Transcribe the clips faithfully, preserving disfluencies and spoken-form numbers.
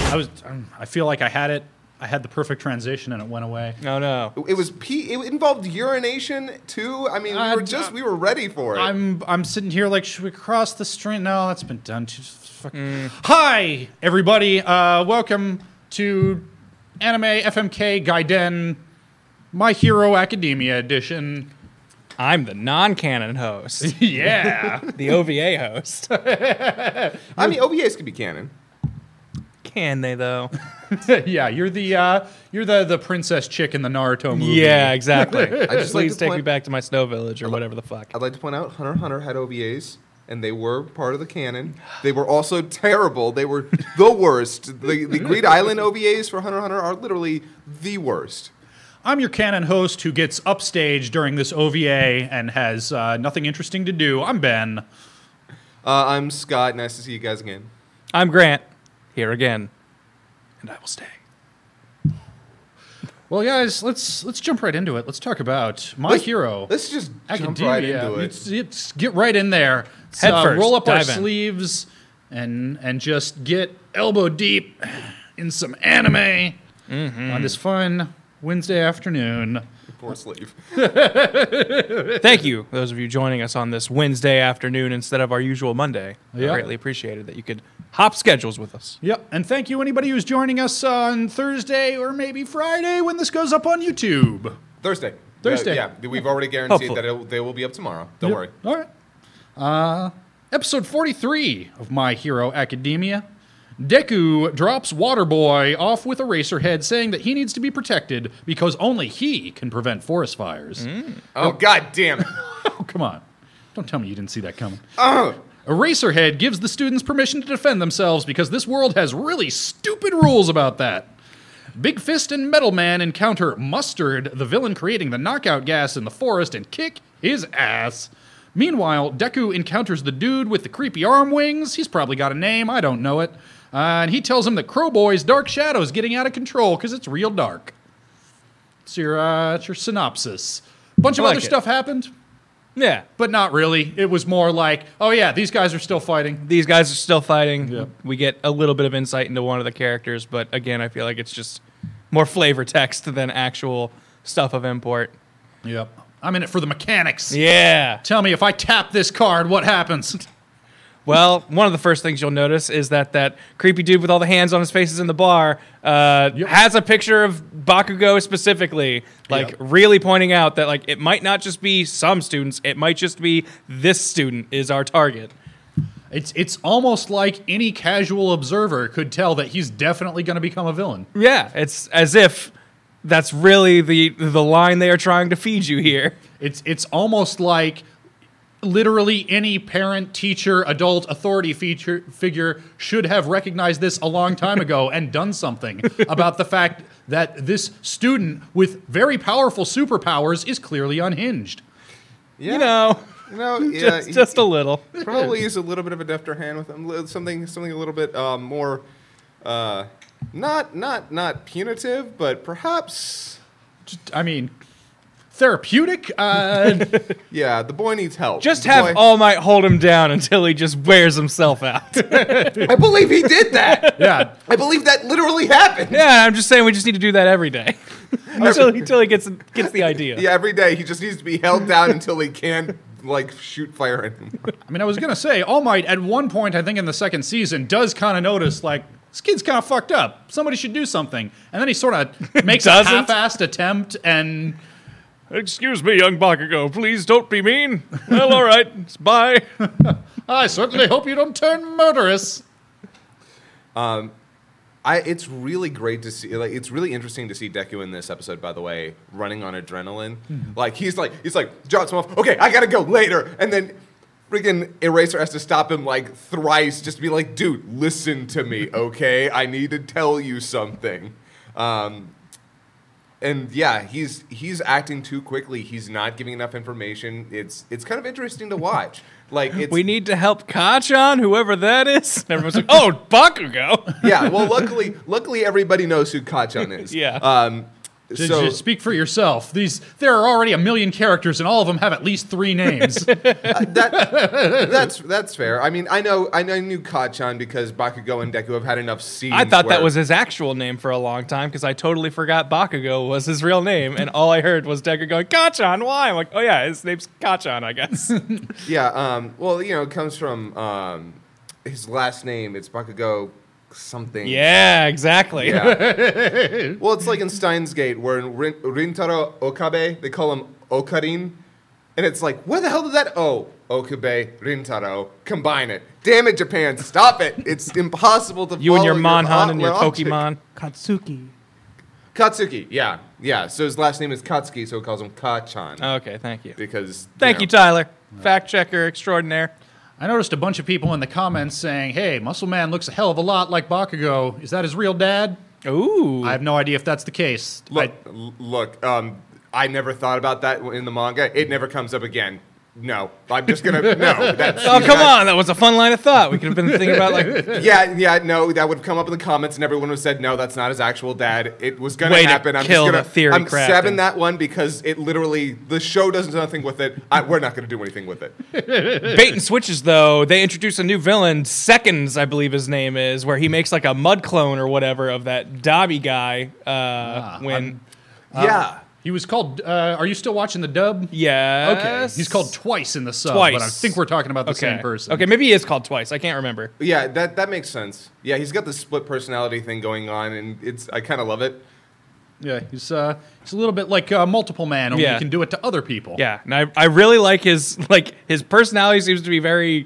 I was. Um, I feel like I had it. I had the perfect transition and it went away. Oh no! It was pee. It involved urination too. I mean, we Uh, were just we were ready for it. I'm I'm sitting here like, should we cross the stream? No, that's been done. Just fuck. Mm. Hi, everybody. Uh, welcome to Anime F M K Gaiden My Hero Academia edition. I'm the non-canon host. Yeah, the O V A host. I mean, O V As could be canon. Can they though? yeah. You're the uh, you're the the princess chick in the Naruto movie. Yeah, exactly. I just like Please to take point- me back to my snow village or whatever the fuck. I'd like to point out Hunter x Hunter had O V As, and they were part of the canon. They were also terrible. They were the worst. The, the Greed Island O V As for Hunter x Hunter are literally the worst. I'm your canon host who gets upstage during this O V A and has uh, nothing interesting to do. I'm Ben. Uh, I'm Scott. Nice to see you guys again. I'm Grant. Here again, and I will stay. Well, guys, let's let's jump right into it. Let's talk about My Let's- Hero. Let's just jump Academia. right into it. Let's, let's get right in there. Let's, Head uh, first, roll up our dive in. sleeves and and just get elbow deep in some anime Mm-hmm. on this fun Wednesday afternoon. Poor sleeve. Thank you, those of you joining us on this Wednesday afternoon instead of our usual Monday. Yeah. I greatly appreciated that you could hop schedules with us. Yep, and thank you anybody who's joining us on Thursday or maybe Friday when this goes up on YouTube. Thursday. Thursday. Uh, yeah, we've already guaranteed Hopefully. that it'll, they will be up tomorrow. Don't Yep. worry. All right. Uh, episode forty-three of My Hero Academia. Deku drops Waterboy off with Eraserhead saying that he needs to be protected because only he can prevent forest fires. Oh, god damn it. Oh, come on. Don't tell me you didn't see that coming. Ugh. Eraserhead gives the students permission to defend themselves because this world has really stupid rules about that. Big Fist and Metal Man encounter Mustard, the villain creating the knockout gas in the forest, and kick his ass. Meanwhile, Deku encounters the dude with the creepy arm wings. He's probably got a name, I don't know it. Uh, and he tells him that Crowboy's Dark Shadow is getting out of control because it's real dark. It's your, uh, it's your synopsis. Bunch of I like other it. stuff happened, Yeah, but not really. It was more like, oh yeah, these guys are still fighting. these guys are still fighting. Yep. We get a little bit of insight into one of the characters, but again, I feel like it's just more flavor text than actual stuff of import. Yep. I'm in it for the mechanics. Yeah. Tell me, if I tap this card, what happens? Well, one of the first things you'll notice is that that creepy dude with all the hands on his faces in the bar uh, Yep. has a picture of Bakugo specifically, like Yep. really pointing out that like it might not just be some students, it might just be this student is our target. It's it's almost like any casual observer could tell that he's definitely going to become a villain. Yeah, it's as if that's really the the line they are trying to feed you here. It's it's almost like literally any parent, teacher, adult, authority feature, figure should have recognized this a long time ago and done something about the fact that this student with very powerful superpowers is clearly unhinged. Yeah. You know, You know, yeah, just, just a little. he probably use a little bit of a defter hand with him. Li- Something, something a little bit um, more, uh, not, not, not punitive, but perhaps, Just, I mean, therapeutic? Uh, yeah, the boy needs help. Just The have boy- All Might hold him down until he just wears himself out. I believe he did that. yeah. I believe that literally happened. Yeah, I'm just saying we just need to do that every day until, until he gets gets the idea. Yeah, every day he just needs to be held down until he can like shoot fire at him. I mean, I was going to say, All Might, at one point, I think in the second season, does kind of notice, like, this kid's kind of fucked up. Somebody should do something. And then he sort of makes a Doesn't? half-assed attempt and... Excuse me, young Bakugo. Please don't be mean. Well, all right. Bye. I certainly hope you don't turn murderous. I, it's really great to see. Like, it's really interesting to see Deku in this episode. By the way, running on adrenaline, like he's like he's like John's off. Okay, I gotta go later, and then freaking Eraser has to stop him like thrice just to be like, dude, listen to me, okay? I need to tell you something. Um, and yeah, he's he's acting too quickly. He's not giving enough information. It's it's kind of interesting to watch. Like it's We need to help Kachan, whoever that is. And everyone's like, oh, Bakugo. yeah, well, luckily, luckily everybody knows who Kachan is. Yeah. Um, Just, so just speak for yourself. These there are already a million characters, and all of them have at least three names. uh, that, that's that's fair. I mean, I know I know I knew Kacchan because Bakugo and Deku have had enough scenes. I thought where, that was his actual name for a long time because I totally forgot Bakugo was his real name, and all I heard was Deku going, Kacchan, why? I'm like, oh yeah, his name's Kacchan, I guess. yeah. Um, well, you know, it comes from um, his last name. It's Bakugo something. Yeah, exactly. Yeah. Well, it's like in Steins Gate where in Rin- Rintaro Okabe they call him Okarin, and it's like, where the hell did that? Oh, Okabe Rintaro. Combine it. Damn it, Japan! Stop it! It's impossible to. You and your follow Monhan o- and your logic. Pokemon. Katsuki. Katsuki. Yeah, yeah. So his last name is Katsuki, so he calls him Kacchan Okay, thank you. because. Thank know, you, Tyler. Fact checker extraordinaire. I noticed a bunch of people in the comments saying, "Hey, Muscle Man looks a hell of a lot like Bakugo. Is that his real dad?" Ooh. I have no idea if that's the case. Look, I- l- look. Um, I never thought about that in the manga. It never comes up again. No, I'm just gonna no. That's Oh, he's come not- on. That was a fun line of thought. We could have been thinking about, like, Yeah, yeah, no, that would come up in the comments, and everyone would have said, "No, that's not his actual dad." It was gonna Way to happen. I'm kill just gonna, the theory I'm crafting. seven that one because it literally the show does nothing with it. I, we're not gonna do anything with it. bait and switches, though. They introduce a new villain, Seconds, I believe his name is, where he makes like a mud clone or whatever of that Dobby guy. Uh, Ah, when. yeah, he was called. Uh, are you still watching the dub? Yes. Okay, he's called twice in the sub, Twice. but I think we're talking about the Okay. same person. Okay, maybe he is called twice. I can't remember. yeah, that that makes sense. Yeah, he's got the split personality thing going on, and it's I kind of love it. Yeah, he's uh, he's a little bit like uh, Multiple Man, only Yeah. he can do it to other people. Yeah, and I, I really like his like his personality seems to be very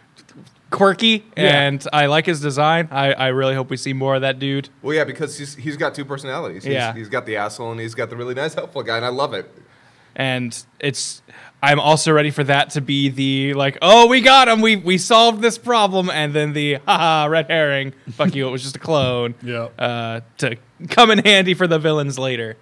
quirky, Yeah. and I like his design. I, I really hope we see more of that dude. Well, yeah, because he's he's got two personalities. He's, Yeah. he's got the asshole, and he's got the really nice helpful guy, and I love it. And it's I'm also ready for that to be the like, oh, we got him, we we solved this problem, and then the haha red herring, fuck you, it was just a clone. Yeah. Uh, to come in handy for the villains later.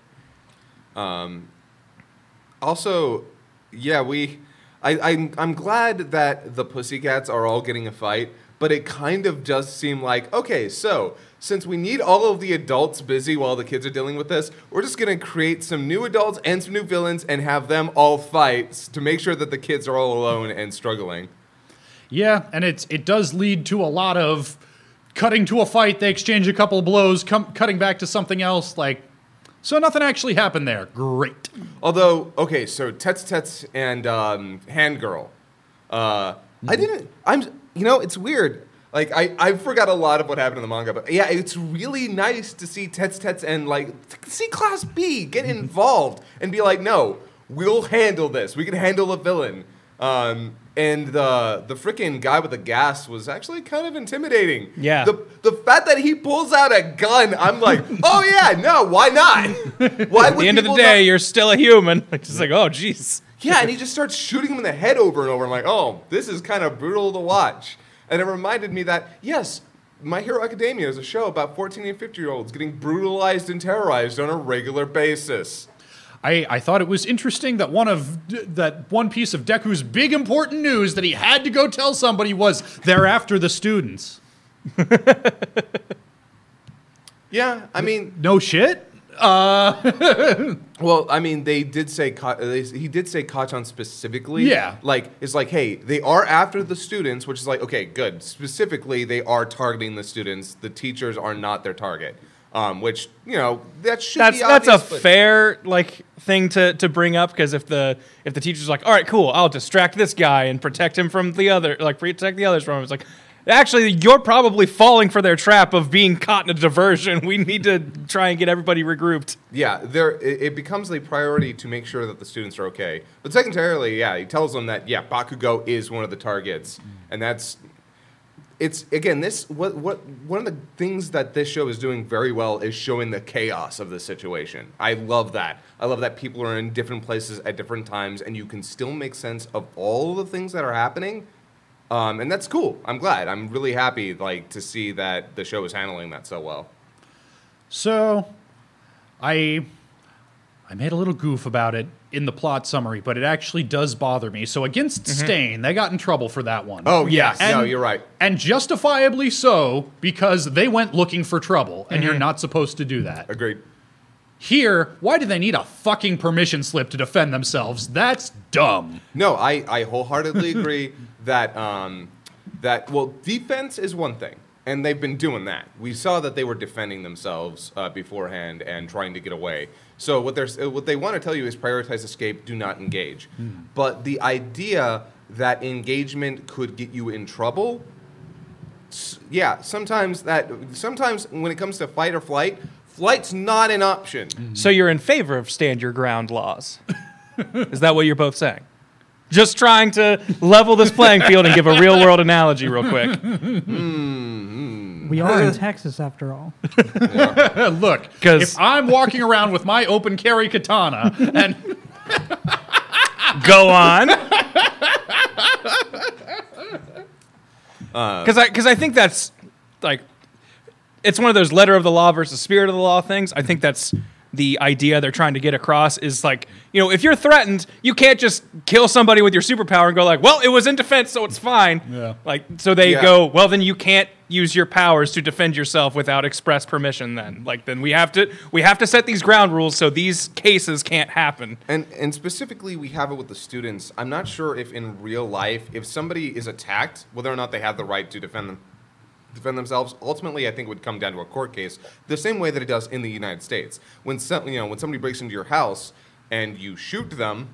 Also, yeah, we. I, I'm, I'm glad that the Pussycats are all getting a fight, but it kind of does seem like, okay, so since we need all of the adults busy while the kids are dealing with this, we're just going to create some new adults and some new villains and have them all fight to make sure that the kids are all alone and struggling. Yeah, and it's it does lead to a lot of cutting to a fight. They exchange a couple of blows, com- cutting back to something else. Like, so nothing actually happened there. Great. Although, okay, so Tets Tets and um, Hand Girl. Uh, I didn't, I'm, you know, it's weird. Like, I, I forgot a lot of what happened in the manga, but yeah, it's really nice to see Tets Tets and, like, see Class B get involved and be like, no, we'll handle this. We can handle a villain. Um, and the the freaking guy with the gas was actually kind of intimidating. Yeah. The the fact that he pulls out a gun, I'm like, oh yeah, no, why not? Why At would the end of the people day, not- you're still a human. It's just like, oh, jeez. yeah, and he just starts shooting him in the head over and over. I'm like, oh, this is kind of brutal to watch. And it reminded me that, yes, My Hero Academia is a show about fourteen and fifteen-year-olds getting brutalized and terrorized on a regular basis. I, I thought it was interesting that one of that one piece of Deku's big important news that he had to go tell somebody was they're after the students. Yeah, I mean, No shit. Uh, well, I mean, they did say Ka- they, he did say Kacchan specifically. Yeah. like it's like, hey, they are after the students, which is like, okay, good. Specifically, they are targeting the students. The teachers are not their target. Um, which you know that should That's be that's obvious, a but- fair like thing to, to bring up because if the if the teacher's like, all right, cool, I'll distract this guy and protect him from the other, like protect the others from him. It's like, actually, you're probably falling for their trap of being caught in a diversion. We need to try and get everybody regrouped. Yeah, there it, it becomes a priority to make sure that the students are okay. But secondarily, yeah, he tells them that yeah, Bakugo is one of the targets, and that's it's again this what what one of the things that this show is doing very well is showing the chaos of the situation. I love that. I love that people are in different places at different times, and you can still make sense of all the things that are happening. Um, and that's cool. I'm glad. I'm really happy like to see that the show is handling that so well. so, I I made a little goof about it in the plot summary, but it actually does bother me. So against Stain, they got in trouble for that one. Oh yes, And- no, you're right. And justifiably so, because they went looking for trouble, and you're not supposed to do that. Agreed. Here, why do they need a fucking permission slip to defend themselves? That's dumb. No, I, I wholeheartedly agree that um, that well, defense is one thing, and they've been doing that. We saw that they were defending themselves uh, beforehand and trying to get away. So what they're what they want to tell you is prioritize escape, do not engage. Mm. But the idea that engagement could get you in trouble, yeah, sometimes that sometimes when it comes to fight or flight. Flight's not an option. Mm-hmm. So you're in favor of stand your ground laws. Is that what you're both saying? Just trying to level this playing field and give a real world analogy real quick. Mm-hmm. We are in Texas after all. Yeah. Look, if I'm walking around with my open carry katana and go on. Because uh, I, cause I think that's like, it's one of those letter of the law versus spirit of the law things. I think that's the idea they're trying to get across is like, you know, if you're threatened, you can't just kill somebody with your superpower and go like, well, it was in defense, so it's fine. Yeah. Like, so they yeah. go, well, then you can't use your powers to defend yourself without express permission then. Like, then we have to we have to set these ground rules so these cases can't happen. And and specifically, we have it with the students. I'm not sure if in real life, if somebody is attacked, whether or not they have the right to defend them. defend themselves, ultimately I think would come down to a court case, the same way that it does in the United States. When some, you know, when somebody breaks into your house and you shoot them,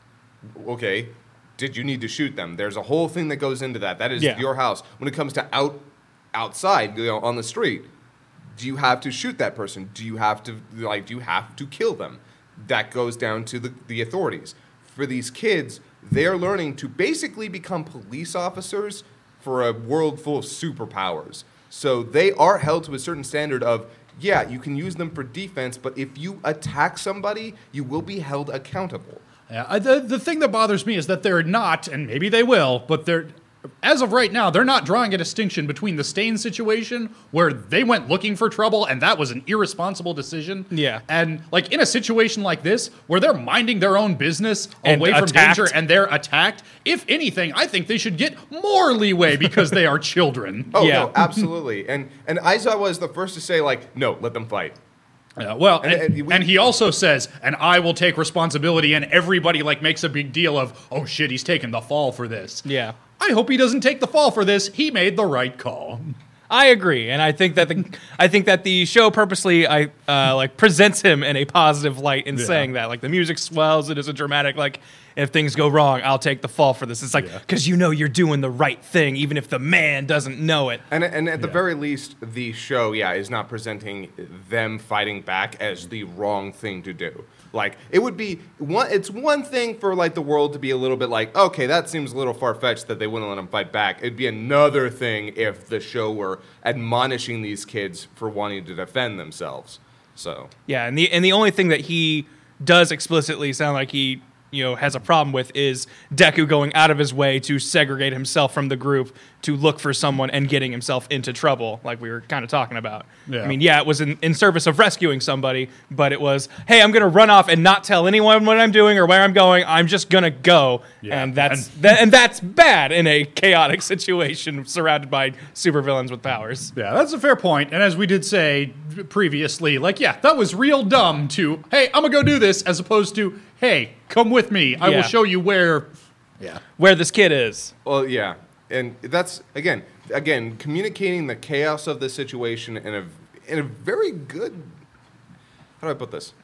okay, did you need to shoot them? There's a whole thing that goes into that. That is yeah. your house. When it comes to out outside, you know, on the street, do you have to shoot that person? Do you have to like do you have to kill them? That goes down to the, the authorities. For these kids, they're learning to basically become police officers for a world full of superpowers. So they are held to a certain standard of, yeah, you can use them for defense, but if you attack somebody, you will be held accountable. Yeah, the, the thing that bothers me is that they're not, and maybe they will, but they're, as of right now, they're not drawing a distinction between the Stain situation, where they went looking for trouble, and that was an irresponsible decision. Yeah. And, like, in a situation like this, where they're minding their own business and away from attacked. danger, and they're attacked, if anything, I think they should get more leeway because they are children. Oh, yeah. no, absolutely. And and Aizawa is the first to say, like, no, let them fight. Yeah, well, and, And- and, and we- and he also says, and I will take responsibility, and everybody, like, makes a big deal of, oh, shit, he's taking the fall for this. Yeah. I hope he doesn't take the fall for this. He made the right call. I agree, and I think that the I think that the show purposely I uh, like presents him in a positive light in Yeah. saying that, like, the music swells, it is a dramatic, like, if things go wrong, I'll take the fall for this. It's like, Yeah. because you know you're doing the right thing, even if the man doesn't know it. And and at the Yeah. very least, the show, yeah, is not presenting them fighting back as the wrong thing to do. Like, it would be one. It's one thing for like the world to be a little bit like, okay, that seems a little far fetched that they wouldn't let them fight back. It'd be another thing if the show were admonishing these kids for wanting to defend themselves. So Yeah, and the and the only thing that he does explicitly sound like he, you know, has a problem with is Deku going out of his way to segregate himself from the group to look for someone and getting himself into trouble, like we were kind of talking about. Yeah. I mean, yeah, it was in, in service of rescuing somebody, but it was, hey, I'm going to run off and not tell anyone what I'm doing or where I'm going. I'm just going to go. Yeah. And that's And- that, and that's bad in a chaotic situation surrounded by supervillains with powers. Yeah, that's a fair point. And as we did say previously, like, yeah, that was real dumb to, hey, I'm going to go do this, as opposed to, hey, come with me. I Yeah. will show you where. Yeah. Where this kid is. well, yeah, and that's again, again, communicating the chaos of the situation in a in a very good. How do I put this?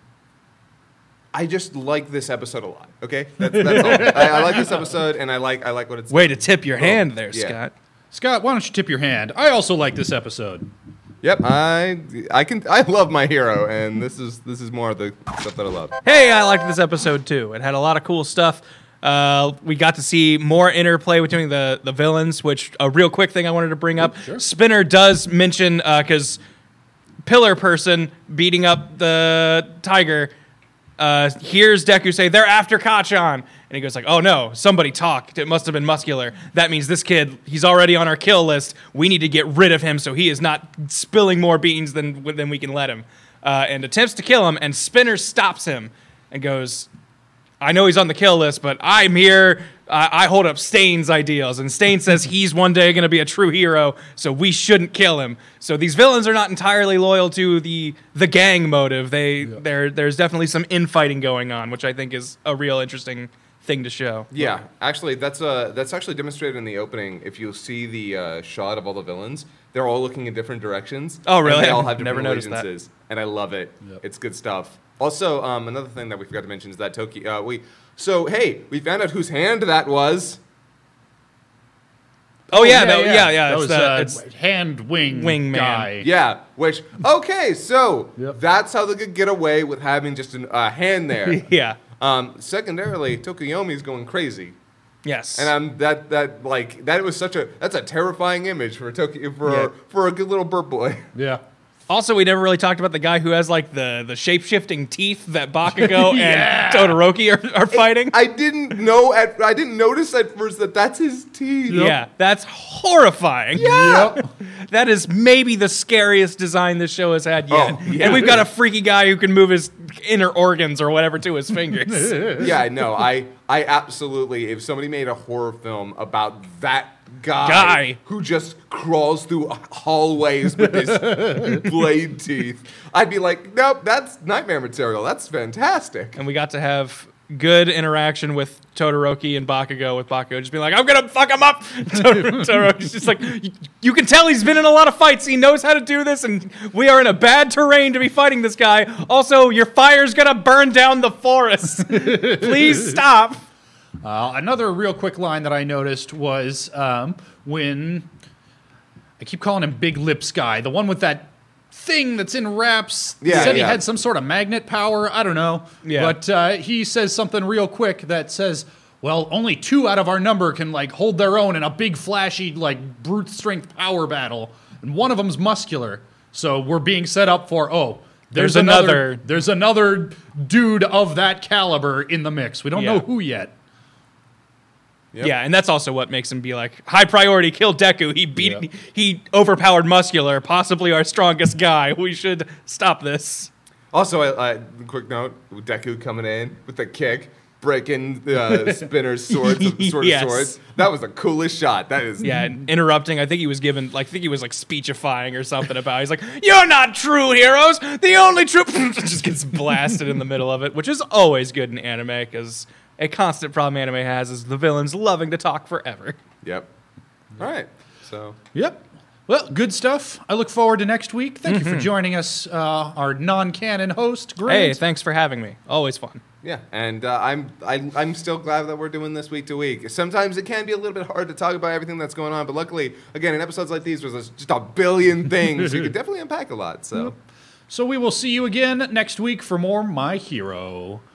I just like this episode a lot. Okay, that's, that's all. I, I like this episode, and I like I like what it's. Way to tip your hand there, yeah. Scott. Scott, why don't you tip your hand? I also like this episode. Yep, I I can I love my hero, and this is this is more of the stuff that I love. Hey, I liked this episode too. It had a lot of cool stuff. Uh, we got to see more interplay between the, the villains, which a real quick thing I wanted to bring up. Sure. Spinner does mention, because Pillar Person beating up the tiger uh, hears Deku say, they're after Kachan. And he goes like, oh no, somebody talked. It must have been Muscular. That means this kid, he's already on our kill list. We need to get rid of him so he is not spilling more beans than, than we can let him. Uh, and attempts to kill him, and Spinner stops him and goes, I know he's on the kill list, but I'm here I, I hold up Stain's ideals, and Stain says he's one day going to be a true hero, so we shouldn't kill him. So these villains are not entirely loyal to the the gang motive. They Yeah. there there's definitely some infighting going on, which I think is a real interesting thing to show. Yeah, actually, that's uh, that's actually demonstrated in the opening. If you see the uh, shot of all the villains, they're all looking in different directions. Oh, really? And they all I've have different never noticed that. allegiances, and I love it. Yep. It's good stuff. Also, um, another thing that we forgot to mention is that Tokyo. Uh, we so hey, we found out whose hand that was. Oh, yeah, that- yeah, yeah. That it's was the- uh, it's- hand wing Wingman. guy. Yeah, which okay, so Yep. that's how they could get away with having just a uh, hand there. yeah. Um, secondarily, Tokuyomi's going crazy. Yes. And I'm that that like that was such a that's a terrifying image for Tokyo for Yeah. for a good little bird boy. Yeah. Also, we never really talked about the guy who has like the, the shape shifting teeth that Bakugo Yeah. and Todoroki are, are fighting. I didn't know at I didn't notice at first that that's his teeth. Yeah, that's horrifying. Yep. That is maybe the scariest design this show has had yet. Oh, yeah. And we've got a freaky guy who can move his inner organs or whatever to his fingers. Yeah, no, I I absolutely if somebody made a horror film about that guy, Guy. who just crawls through hallways with his blade teeth, I'd be like, nope, that's nightmare material. That's fantastic. And we got to have good interaction with Todoroki and Bakugo, with Bakugo just being like, I'm going to fuck him up. Todor- Todoroki's just like, "You- you can tell he's been in a lot of fights. He knows how to do this, and we are in a bad terrain to be fighting this guy. Also, your fire's going to burn down the forest. Please stop. Uh, another real quick line that I noticed was um, when I keep calling him Big Lips Guy, the one with that thing that's in wraps. Yeah, said he yeah. had some sort of magnet power. I don't know. Yeah. But uh, he says something real quick that says, "Well, only two out of our number can like hold their own in a big, flashy, like brute strength power battle, and one of them's muscular. So we're being set up for oh." There's, There's another, another- There's another dude of that caliber in the mix. We don't Yeah. know who yet. Yep. Yeah, and that's also what makes him be like, high priority, kill Deku. He beat, Yeah. he overpowered Muscular, possibly our strongest guy. We should stop this. Also, I, I, quick note: Deku coming in with the kick, breaking uh, Spinner's swords, sword Yes. of swords. That was the coolest shot. That is Yeah, and interrupting. I think he was given, like, I think he was like speechifying or something about. He's like, "You're not true heroes. The only true." Just gets blasted in the middle of it, which is always good in anime because a constant problem anime has is the villains loving to talk forever. Yep. All right. So Yep. Well, good stuff. I look forward to next week. Thank you for joining us, uh, our non-canon host, Grant. Hey, thanks for having me. Always fun. yeah, and uh, I'm I, I'm still glad that we're doing this week to week. Sometimes it can be a little bit hard to talk about everything that's going on, but luckily, again, in episodes like these, there's just a billion things. You could definitely unpack a lot. So. So we will see you again next week for more My Hero.